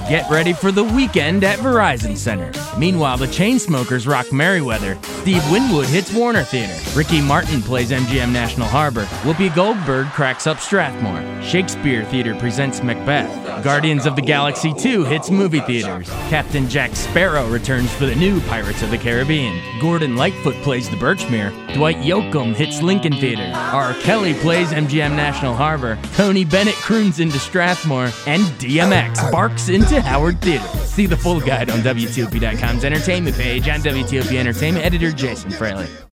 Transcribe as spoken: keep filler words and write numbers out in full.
Get ready for the weekend at Verizon Center. Meanwhile, the Chainsmokers rock Merriweather. Steve Winwood hits Warner Theater. Ricky Martin plays M G M National Harbor. Whoopi Goldberg cracks up Strathmore. Shakespeare Theater presents Macbeth. Guardians of the Galaxy two hits movie theaters. Captain Jack Sparrow returns for the new Pirates of the Caribbean. Gordon Lightfoot plays the Birchmere. Dwight Yoakam hits Lincoln Theater. R. Kelly plays M G M National Harbor. Tony Bennett croons into Strathmore. And D M X barks into Howard Theater. See the full guide on W T O P dot com's entertainment page. I'm W T O P Entertainment editor Jason Fraley.